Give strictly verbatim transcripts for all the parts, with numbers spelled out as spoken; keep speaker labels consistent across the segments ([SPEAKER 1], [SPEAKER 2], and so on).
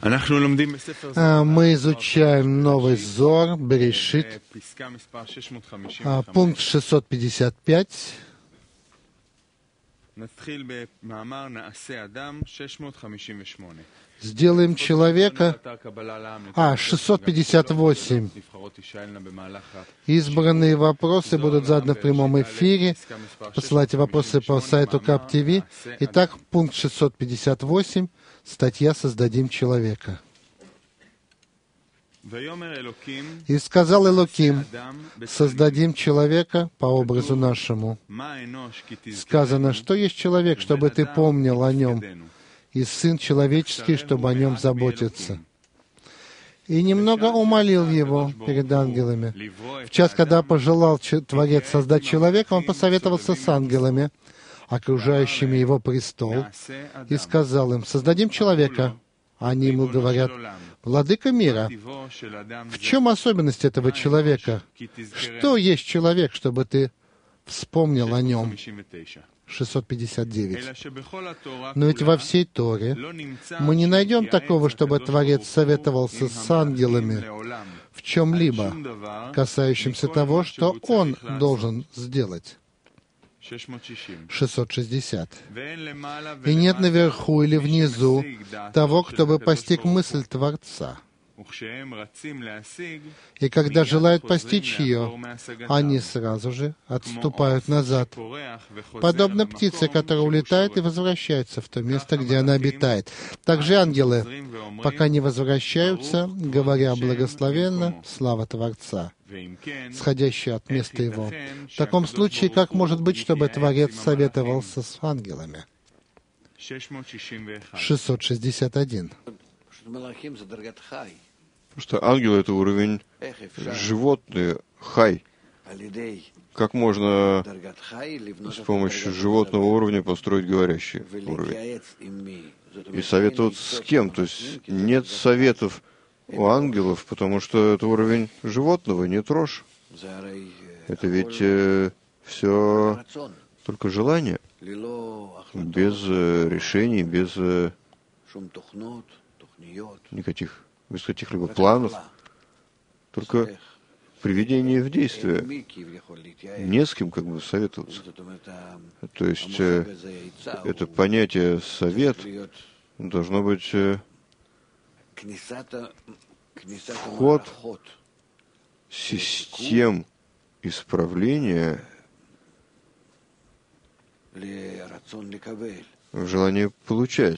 [SPEAKER 1] Мы изучаем Новый Зоар, Берешит, пункт шестьсот пятьдесят пять. Сделаем человека... А, шестьсот пятьдесят восемь. Избранные вопросы будут заданы в прямом эфире. Посылайте вопросы по сайту Кап ТВ. Итак, пункт шестьсот пятьдесят восемь. Статья «Создадим человека». «И сказал Элоким, создадим человека по образу нашему». Сказано, что есть человек, чтобы ты помнил о нем, и сын человеческий, чтобы о нем заботиться. И немного умолил его перед ангелами. В час, когда пожелал Творец создать человека, он посоветовался с ангелами, окружающими его престол, и сказал им: «Создадим человека». Они ему говорят: «Владыка мира, в чем особенность этого человека? Что есть человек, чтобы ты вспомнил о нем?» шестьсот пятьдесят девять. Но ведь во всей Торе мы не найдем такого, чтобы Творец советовался с ангелами в чем-либо, касающемся того, что Он должен сделать. шестьсот шестьдесят. «И нет наверху или внизу того, кто бы постиг мысль Творца. И когда желают постичь ее, они сразу же отступают назад, подобно птице, которая улетает и возвращается в то место, где она обитает. Также ангелы, пока не возвращаются, говоря благословенно, слава Творца, сходящая от места его. В таком случае, как может быть, чтобы Творец советовался с ангелами?» шестьсот шестьдесят один.
[SPEAKER 2] Что ангелы — это уровень животные, хай. Как можно с помощью животного уровня построить говорящий уровень? И советоваться с кем? То есть нет советов у ангелов, потому что это уровень животного, не трожь. Это ведь э, все только желание, без э, решений, без э, никаких, без каких-либо планов, только приведение в действие. Не с кем как бы советоваться. То есть э, это понятие «совет» должно быть э, вход систем исправления в желание получать.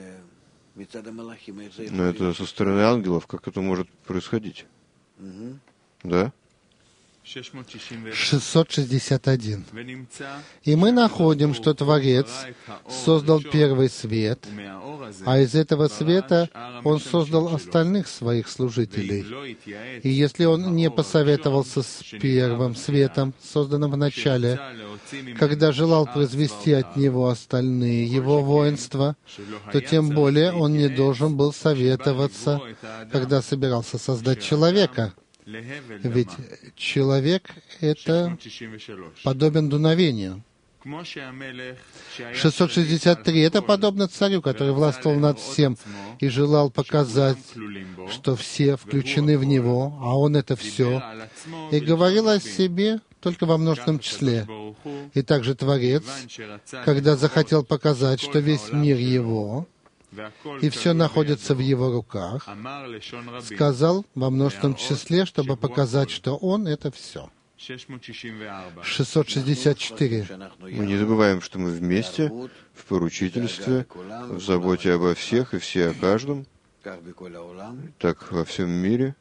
[SPEAKER 2] Но это со стороны ангелов, как это может происходить? Да?
[SPEAKER 1] шестьсот шестьдесят один. «И мы находим, что Творец создал первый свет, а из этого света Он создал остальных Своих служителей. И если Он не посоветовался с первым светом, созданным в начале, когда желал произвести от него остальные Его воинства, то тем более Он не должен был советоваться, когда собирался создать человека. Ведь человек — это подобен дуновению». шестьсот шестьдесят три. «Это подобно царю, который властвовал над всем и желал показать, что все включены в него, а он — это все, и говорил о себе только во множественном числе. И также Творец, когда захотел показать, что весь мир его, и все находится в его руках, сказал во множественном числе, чтобы показать, что он — это все». шестьсот шестьдесят четыре.
[SPEAKER 2] Мы не забываем, что мы вместе, в поручительстве, в заботе обо всех и все о каждом, так во всем мире,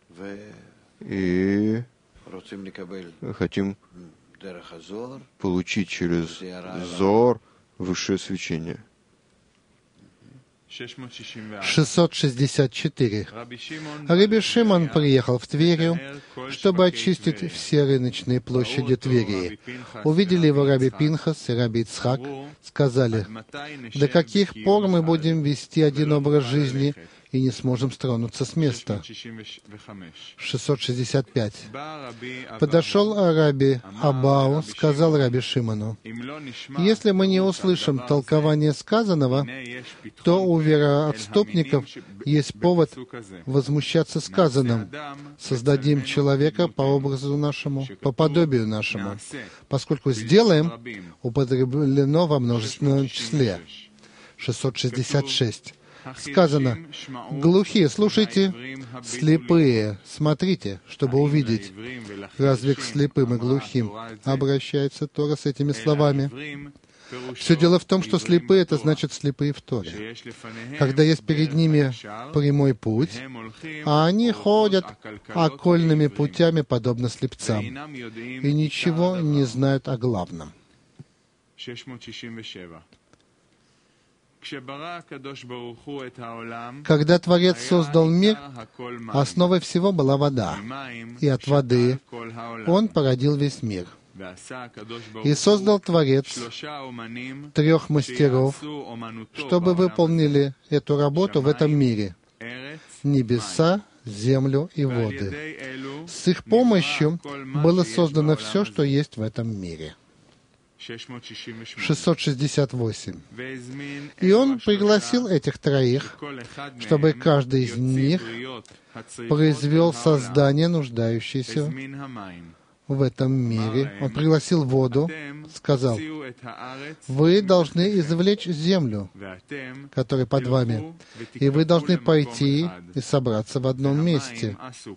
[SPEAKER 2] и хотим получить через Зоар высшее свечение.
[SPEAKER 1] шестьсот шестьдесят четыре. Раби Шимон приехал в Тверию, чтобы очистить все рыночные площади Твери. Увидели его Раби Пинхас и Раби Ицхак, сказали: «До каких пор мы будем вести один образ жизни и и не сможем стронуться с места. шестьсот шестьдесят пять. Подошел Раби Абау, сказал Раби Шимону: если мы не услышим толкование сказанного, то у вероотступников есть повод возмущаться сказанным. Создадим человека по образу нашему, по подобию нашему, поскольку сделаем употреблено во множественном числе. шестьсот шестьдесят шесть. Сказано: глухие, слушайте, слепые, смотрите, чтобы увидеть. Разве к слепым и глухим обращается Тора с этими словами? Все дело в том, что слепые — это значит слепые в Торе. Когда есть перед ними прямой путь, а они ходят окольными путями, подобно слепцам, и ничего не знают о главном. Когда Творец создал мир, основой всего была вода, и от воды Он породил весь мир. И создал Творец трех мастеров, чтобы выполнили эту работу в этом мире — небеса, землю и воды. С их помощью было создано все, что есть в этом мире. шестьсот шестьдесят восемь. И он пригласил этих троих, чтобы каждый из них произвел создание, нуждающееся в этом мире. Он пригласил воду, сказал: вы должны извлечь землю, которая под вами, и вы должны пойти и собраться в одном месте.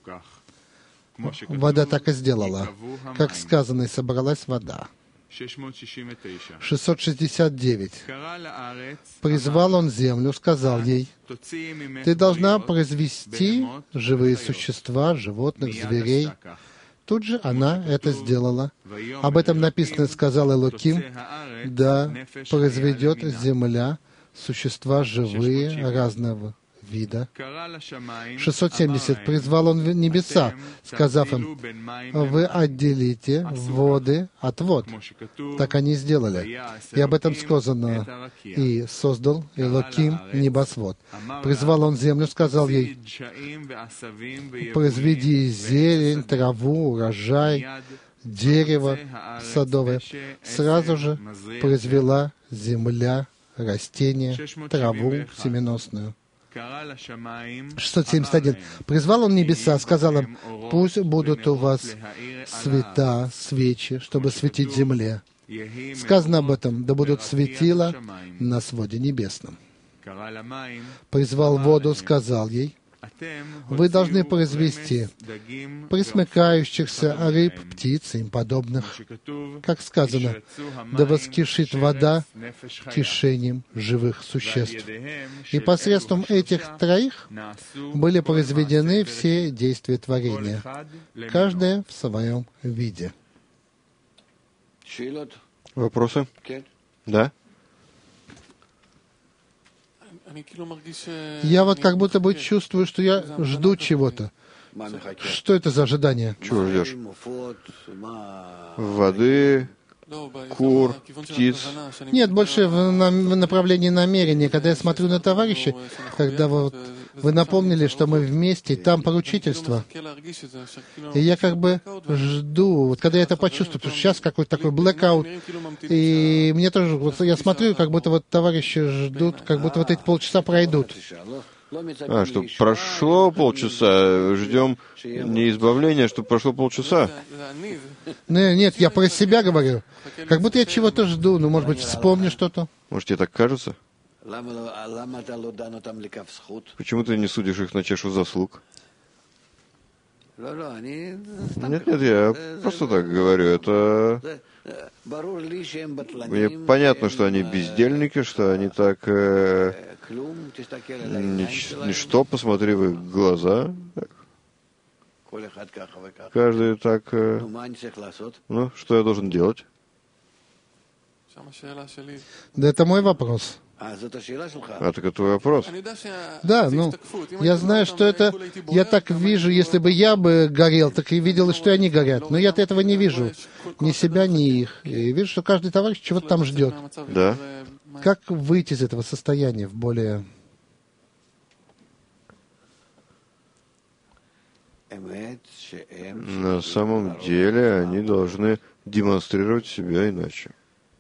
[SPEAKER 1] Вода так и сделала. Как сказано, и собралась вода. шестьсот шестьдесят девять. Призвал он землю, сказал ей: ты должна произвести живые существа, животных, зверей. Тут же она это сделала. Об этом написано: сказал Элоким: да произведет земля существа живые разного вида. шестьсот семьдесят. Призвал он небеса, сказав им: вы отделите воды от вод. Так они сделали. И об этом сказано: и создал Элоким небосвод. Призвал он землю, сказал ей: произведи зелень, траву, урожай, дерево садовое. Сразу же произвела земля растения, траву семеносную. шестьсот семьдесят один. Призвал он небеса, сказал им: пусть будут у вас света, свечи, чтобы светить земле. Сказано об этом: да будут светила на своде небесном. Призвал воду, сказал ей: вы должны произвести пресмыкающихся рыб, птиц и им подобных. Как сказано: да воскишит вода кишением живых существ. И посредством этих троих были произведены все действия творения, каждое в своем виде.
[SPEAKER 2] Вопросы? Да?
[SPEAKER 1] Я вот как будто бы чувствую, что я жду чего-то. Что это за ожидание?
[SPEAKER 2] Чего ждешь? Воды, кур, птиц.
[SPEAKER 1] Нет, больше в, на, в направлении намерения. Когда я смотрю на товарища, когда вы, вот, вы напомнили, что мы вместе, там поручительство. И я как бы жду, вот когда я это почувствую, потому что сейчас какой-то такой блэкаут, и мне тоже, вот я смотрю, как будто вот товарищи ждут, как будто вот эти полчаса пройдут.
[SPEAKER 2] А, что прошло полчаса, ждем не избавления, что прошло полчаса.
[SPEAKER 1] Не, нет, я про себя говорю. Как будто я чего-то жду, ну, может быть, вспомню что-то.
[SPEAKER 2] Может, тебе так кажется? Почему ты не судишь их на чашу заслуг? Нет, нет, я просто так говорю. Это... Мне понятно, что они бездельники, что они так... Э, нич, ничто, посмотри в их глаза. Каждый так... Э, ну, что я должен делать?
[SPEAKER 1] Да это мой вопрос.
[SPEAKER 2] А, так это твой вопрос.
[SPEAKER 1] Да, ну, я знаю, что это... Я так вижу, если бы я бы горел, так и видел, что они горят. Но я-то этого не вижу. Ни себя, ни их. И вижу, что каждый товарищ чего-то там ждет.
[SPEAKER 2] Да.
[SPEAKER 1] Как выйти из этого состояния в более...
[SPEAKER 2] На самом деле они должны демонстрировать себя иначе.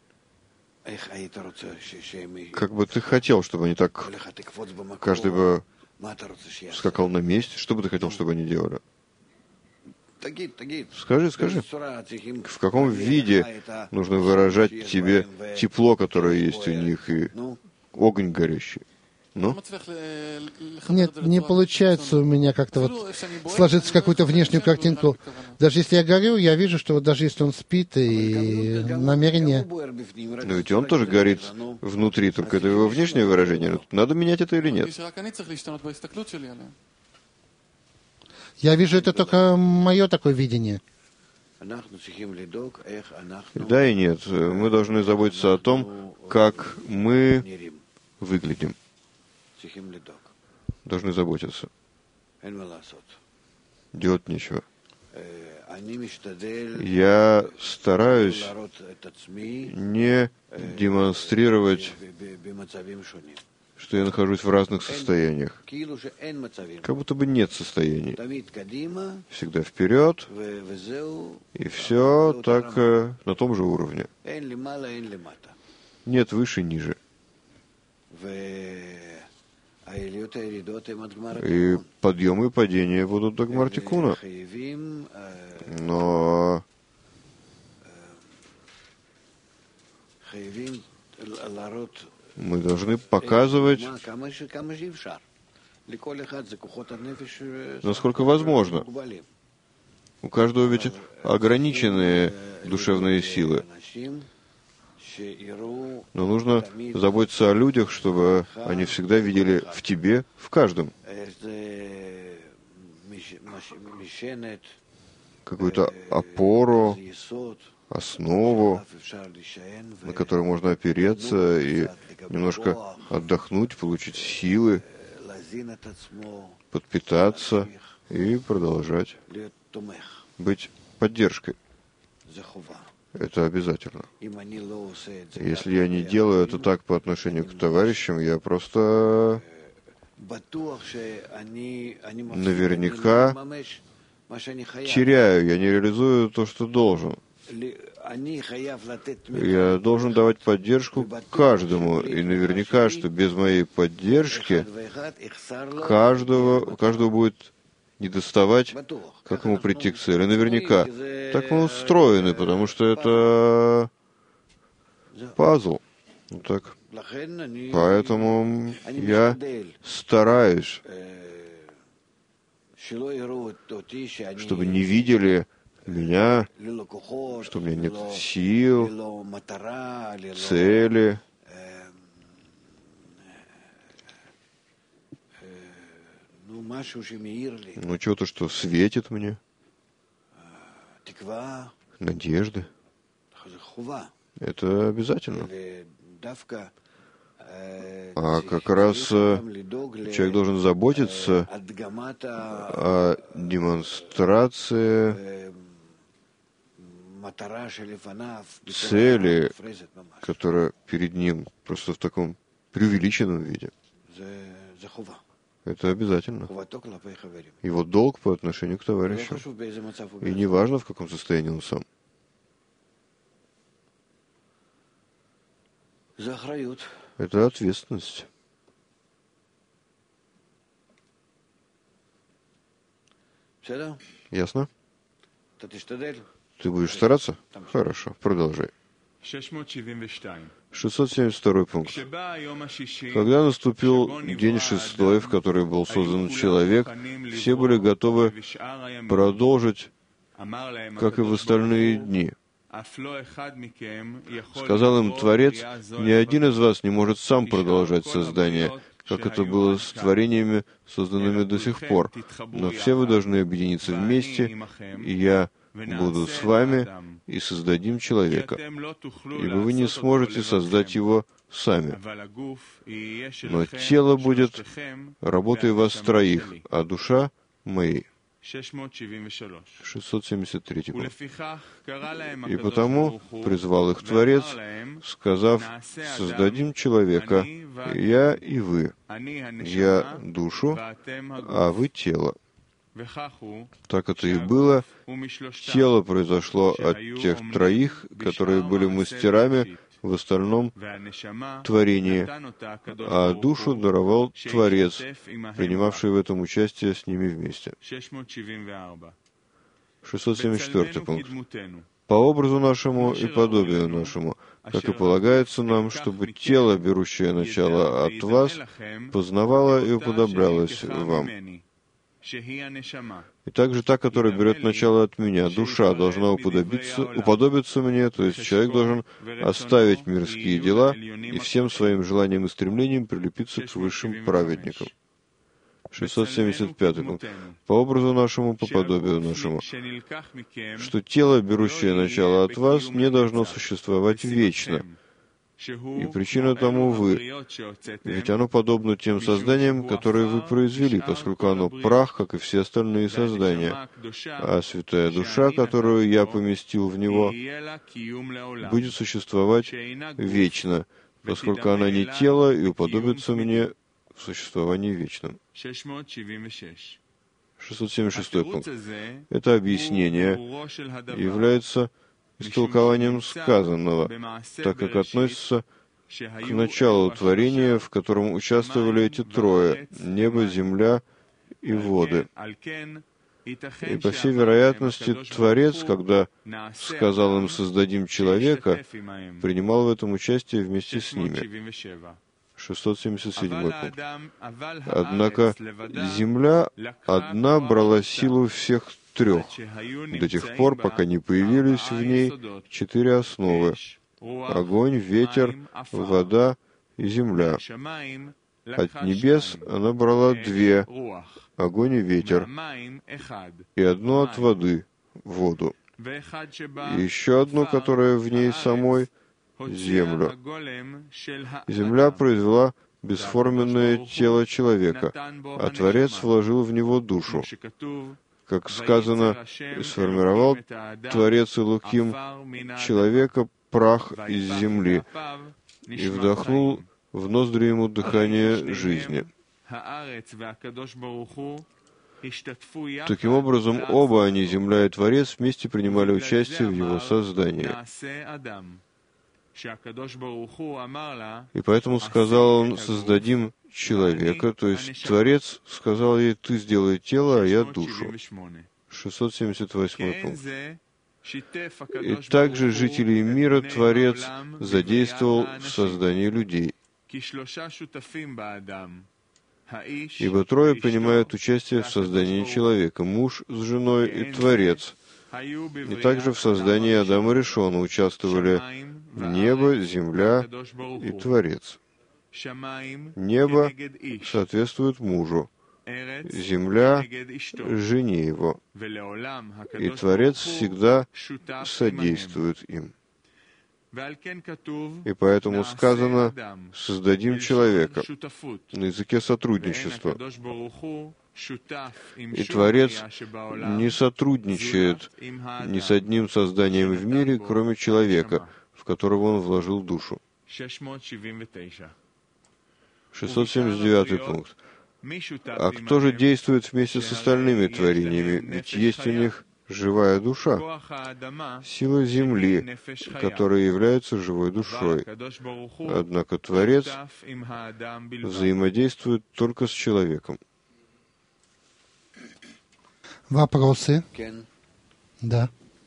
[SPEAKER 2] Как бы ты хотел, чтобы они так, каждый бы скакал на месте, что бы ты хотел, чтобы они делали? Скажи, скажи, в каком виде нужно выражать тебе тепло, которое есть у них, и огонь горящий? Ну?
[SPEAKER 1] Нет, не получается у меня как-то вот сложиться какую-то внешнюю картинку. Даже если я горю, я вижу, что вот даже если он спит, и намерение...
[SPEAKER 2] Но ведь он тоже горит внутри, только это его внешнее выражение. Надо менять это или нет?
[SPEAKER 1] Я вижу, это только мое такое видение.
[SPEAKER 2] Да и нет. Мы должны заботиться о том, как мы выглядим. Должны заботиться. Делать нечего. Я стараюсь не демонстрировать, что я нахожусь в разных состояниях. Как будто бы нет состояний. Всегда вперед, и все так на том же уровне. Нет выше, ниже. И подъемы и падения будут до Гмар-Тикуна. Но мы должны показывать, насколько возможно. У каждого ведь ограниченные душевные силы. Но нужно заботиться о людях, чтобы они всегда видели в тебе, в каждом, какую-то опору, основу, на которую можно опереться и немножко отдохнуть, получить силы, подпитаться и продолжать быть поддержкой. Это обязательно. Если я не делаю это так по отношению к товарищам, я просто наверняка теряю, я не реализую то, что должен. Я должен давать поддержку каждому, и наверняка, что без моей поддержки каждого, каждого будет недоставать, как ему прийти к цели. Наверняка. Так мы устроены, потому что это пазл. Вот так. Поэтому я стараюсь, чтобы не видели меня, что у меня нет сил, цели, ну, чего-то, что светит мне, надежды. Это обязательно. А как раз человек должен заботиться о демонстрации цели, которая перед ним просто в таком преувеличенном виде. Это обязательно. Его долг по отношению к товарищу. И не важно, в каком состоянии он сам. Это ответственность. Ясно? Ты будешь стараться? Хорошо, продолжай. шестьсот семьдесят второй пункт. Когда наступил день шестой, в который был создан человек, все были готовы продолжить, как и в остальные дни. Сказал им Творец, ни один из вас не может сам продолжать создание, как это было с творениями, созданными до сих пор. Но все вы должны объединиться вместе, и я буду с вами, и создадим человека, ибо вы не сможете создать его сами. Но тело будет работой вас троих, а душа моей. шестьсот семьдесят третий пункт. И потому призвал их Творец, сказав, создадим человека, я и вы, я душу, а вы тело. Так это и было. Тело произошло от тех троих, которые были мастерами в остальном творении, а душу даровал Творец, принимавший в этом участие с ними вместе. шестьсот семьдесят четвёртый пункт. По образу нашему и подобию нашему, как и полагается нам, чтобы тело, берущее начало от вас, познавало и уподоблялось вам. И также та, которая берет начало от меня, душа, должна уподобиться, уподобиться мне, то есть человек должен оставить мирские дела и всем своим желаниям и стремлениям прилепиться к высшим праведникам. шестьсот семьдесят пятый пункт. По образу нашему, по подобию нашему, что тело, берущее начало от вас, не должно существовать вечно. И причина тому вы, ведь оно подобно тем созданиям, которые вы произвели, поскольку оно прах, как и все остальные создания. А святая душа, которую я поместил в него, будет существовать вечно, поскольку она не тело и уподобится мне в существовании вечном. шестьсот семьдесят шестой пункт. Это объяснение является истолкованием сказанного, так как относится к началу творения, в котором участвовали эти трое — небо, земля и воды. И, по всей вероятности, Творец, когда сказал им «создадим человека», принимал в этом участие вместе с ними. шестьсот семьдесят седьмой пункт. Однако земля одна брала силу всех трех, до тех пор, пока не появились в ней четыре основы — огонь, ветер, вода и земля. От небес она брала две — огонь и ветер, и одну от воды — воду, и еще одну, которая в ней самой — землю. Земля произвела бесформенное тело человека, а Творец вложил в него душу. Как сказано, сформировал Творец Элоким человека прах из земли и вдохнул в ноздри ему дыхание жизни. Таким образом, оба они, земля и Творец, вместе принимали участие в его создании. И поэтому сказал он: «Создадим человека», то есть Творец сказал ей: «Ты сделай тело, а я душу». шестьсот семьдесят восьмой пункт. И также жителей мира Творец задействовал в создании людей. Ибо трое принимают участие в создании человека: муж с женой и Творец. И также в создании Адама Ришона участвовали небо, земля и Творец. Небо соответствует мужу, земля — жене его, и Творец всегда содействует им. И поэтому сказано: «Создадим человека» на языке сотрудничества. И Творец не сотрудничает ни с одним созданием в мире, кроме человека, в которого он вложил душу. шестьсот семьдесят девятый пункт. А кто же действует вместе с остальными творениями? Ведь есть у них живая душа, сила земли, которая является живой душой. Однако Творец взаимодействует только с человеком.
[SPEAKER 1] Вопросы? Да.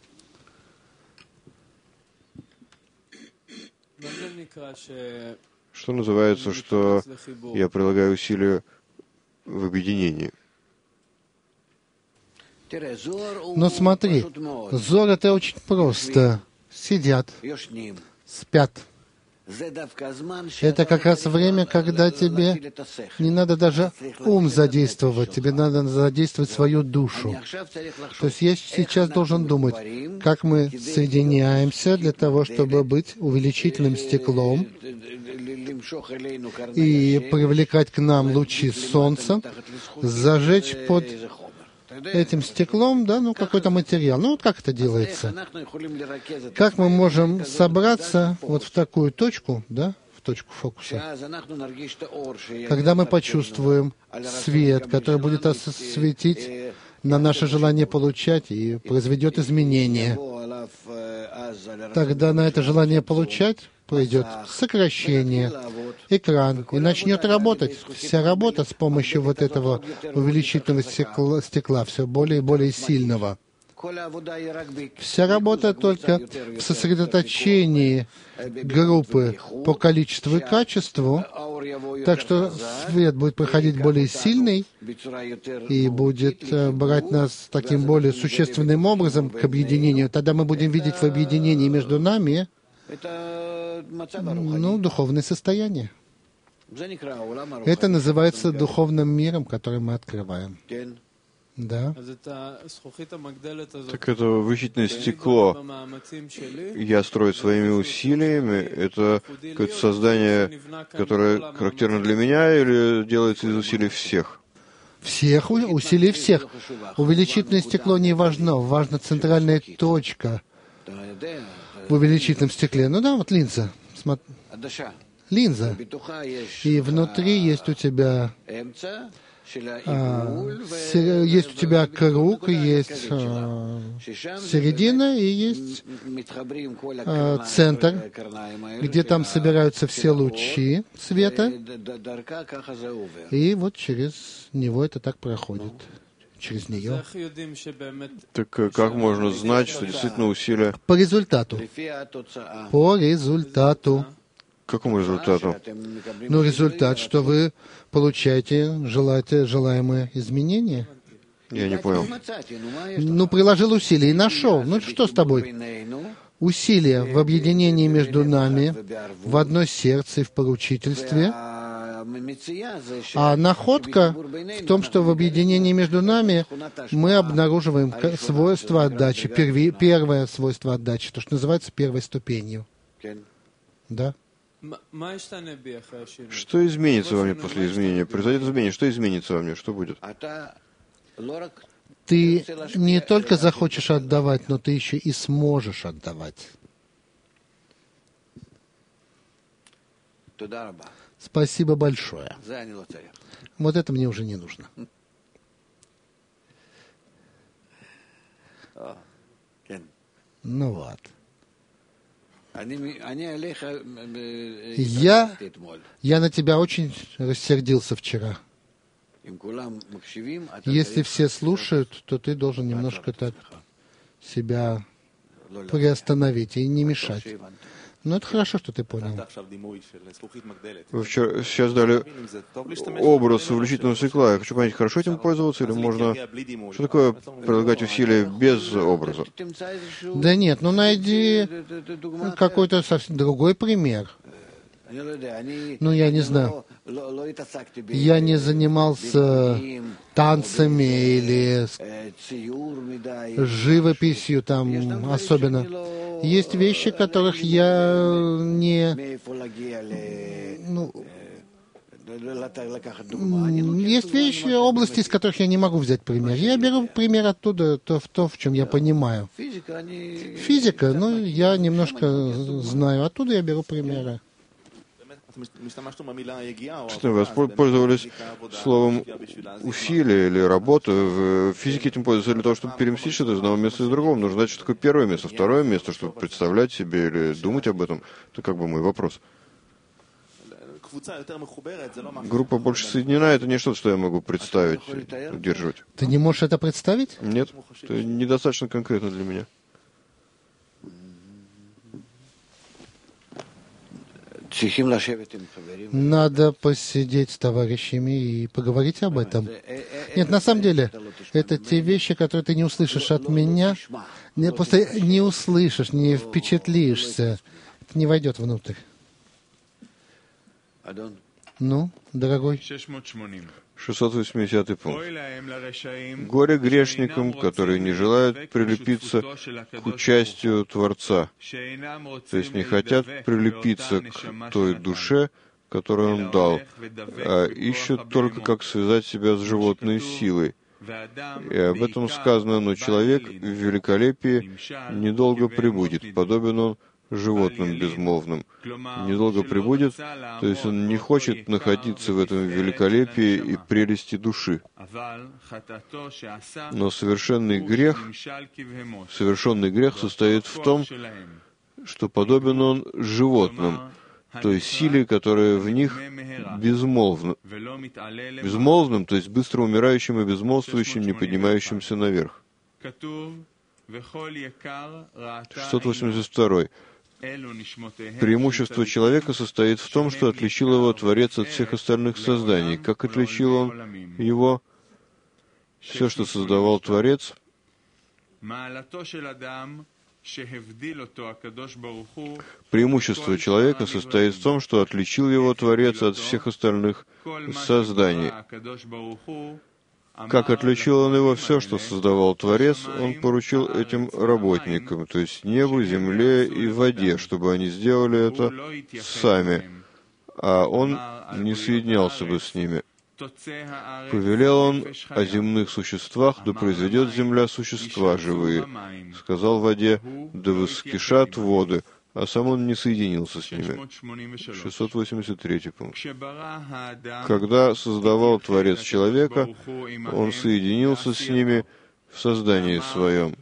[SPEAKER 2] Что называется, что я прилагаю усилия в объединении?
[SPEAKER 1] Но смотри, Зор — это очень просто. Сидят, спят. Это как раз время, когда тебе не надо даже ум задействовать, тебе надо задействовать свою душу. То есть я сейчас должен думать, как мы соединяемся для того, чтобы быть увеличительным стеклом и привлекать к нам лучи солнца, зажечь под этим стеклом, да, ну, какой-то материал. Ну, вот как это делается? Как мы можем собраться вот в такую точку, да, в точку фокуса, когда мы почувствуем свет, который будет осветить на наше желание получать и произведет изменения. Тогда на это желание получать пойдет сокращение, экран, и начнет работать. Вся работа с помощью вот этого увеличительного стекла, стекла все более и более сильного. Вся работа только в сосредоточении группы по количеству и качеству, так что свет будет проходить более сильный и будет брать нас таким более существенным образом к объединению. Тогда мы будем видеть в объединении между нами, ну, духовное состояние. Это называется духовным миром, который мы открываем. Да.
[SPEAKER 2] Так это увеличительное стекло я строю своими усилиями. Это какое-то создание, которое характерно для меня, или делается из усилий всех?
[SPEAKER 1] Всех, усилий всех. Увеличительное стекло не важно, важна центральная точка в увеличительном стекле. Ну да, вот линза. Смотри. Линза. И внутри есть у тебя А, есть у тебя круг, есть а, середина и есть а, центр, где там собираются все лучи света, и вот через него это так проходит, через нее.
[SPEAKER 2] Так как можно знать, что действительно усилия?
[SPEAKER 1] По результату. По результату.
[SPEAKER 2] Какому результату?
[SPEAKER 1] Ну, результат, что вы получаете желаете, желаемые изменения.
[SPEAKER 2] Я не понял.
[SPEAKER 1] Ну, приложил усилия и нашел. Ну, что с тобой? Усилия в объединении между нами, в одно сердце и в поручительстве. А находка в том, что в объединении между нами мы обнаруживаем свойство отдачи, перви, первое свойство отдачи, то, что называется первой ступенью. Да?
[SPEAKER 2] Что изменится во мне после изменения? Произойдет изменение. Что изменится во мне? Что будет?
[SPEAKER 1] Ты не только захочешь отдавать, но ты еще и сможешь отдавать. Спасибо большое. Вот это мне уже не нужно. Ну вот. Я, я на тебя очень рассердился вчера. Если все слушают, то ты должен немножко так себя приостановить и не мешать. Но это хорошо, что ты понял.
[SPEAKER 2] Вы вчера, сейчас дали образ увеличительного стекла. Я хочу понять, хорошо этим пользоваться или можно... Что такое прилагать усилия без образа?
[SPEAKER 1] Да нет, ну найди какой-то совсем другой пример. Ну, я не знаю. Я не занимался танцами или живописью там особенно. Есть вещи, которых я не... Ну, есть вещи, области, из которых я не могу взять пример. Я беру пример оттуда, то, в то, в чем я понимаю. Физика, ну, я немножко знаю. Оттуда я беру примеры.
[SPEAKER 2] Что вы воспользовались словом усилие или работа? В физике этим пользуются для того, чтобы переместить что-то из одного места из другого. Нужно знать, что такое первое место, второе место, чтобы представлять себе или думать об этом. Это как бы мой вопрос. Группа больше соединена, это не что-то, что я могу представить, удерживать.
[SPEAKER 1] Ты не можешь это представить?
[SPEAKER 2] Нет, это недостаточно конкретно для меня.
[SPEAKER 1] Надо посидеть с товарищами и поговорить об этом. Нет, на самом деле, это те вещи, которые ты не услышишь от меня. Не, просто не услышишь, не впечатлишься. Это не войдет внутрь. Ну, дорогой?
[SPEAKER 2] шестьсот восьмидесятый пункт. Горе грешникам, которые не желают прилепиться к участию Творца, то есть не хотят прилепиться к той душе, которую Он дал, а ищут только, как связать себя с животной силой. И об этом сказано: но человек в великолепии недолго пребудет, подобен он животным безмолвным. Недолго пребудет, то есть он не хочет находиться в этом великолепии и прелести души. Но совершенный грех, совершенный грех состоит в том, что подобен он животным, той силе, которая в них безмолвна. Безмолвным, то есть быстро умирающим и безмолвствующим, не поднимающимся наверх. шестьсот восемьдесят два. Преимущество человека состоит в том, что отличил его Творец от всех остальных созданий. Как отличил он его? Все, что создавал Творец, преимущество человека состоит в том, что отличил его Творец от всех остальных созданий. Как отличил он его все, что создавал Творец, он поручил этим работникам, то есть небу, земле и воде, чтобы они сделали это сами, а он не соединялся бы с ними. Повелел он о земных существах, да произведет земля существа живые. Сказал воде, да воскишат воды, а сам он не соединился с ними. шестьсот восемьдесят третий пункт. Когда создавал Творец человека, он соединился с ними в создании своем.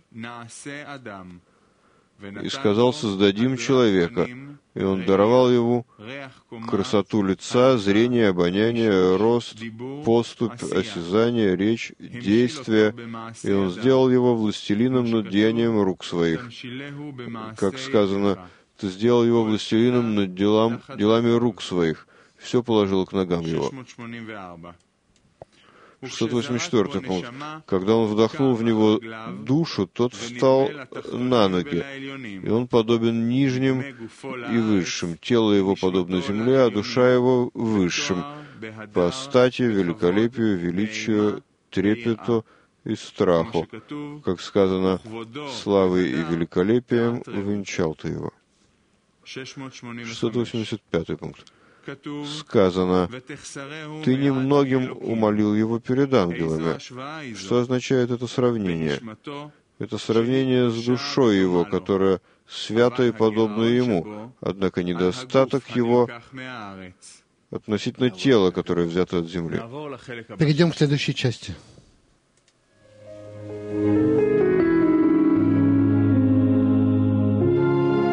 [SPEAKER 2] И сказал, создадим человека. И он даровал ему красоту лица, зрение, обоняние, рост, поступь, осязание, речь, действие. И он сделал его властелином над деянием рук своих. Как сказано, ты сделал его властелином над делам, делами рук своих. Все положил к ногам его. шестьсот восемьдесят четвёртый пункт. Когда он вдохнул в него душу, тот встал на ноги, и он подобен нижним и высшим. Тело его подобно земле, а душа его высшим. По стати, великолепию, величию, трепету и страху. Как сказано, славой и великолепием увенчал ты его. шестьсот восемьдесят пятый пункт. Сказано, ты немногим умолил его перед ангелами. Что означает это сравнение? Это сравнение с душой его, которая свята и подобна ему, однако недостаток его относительно тела, которое взято от земли.
[SPEAKER 1] Перейдем к следующей части.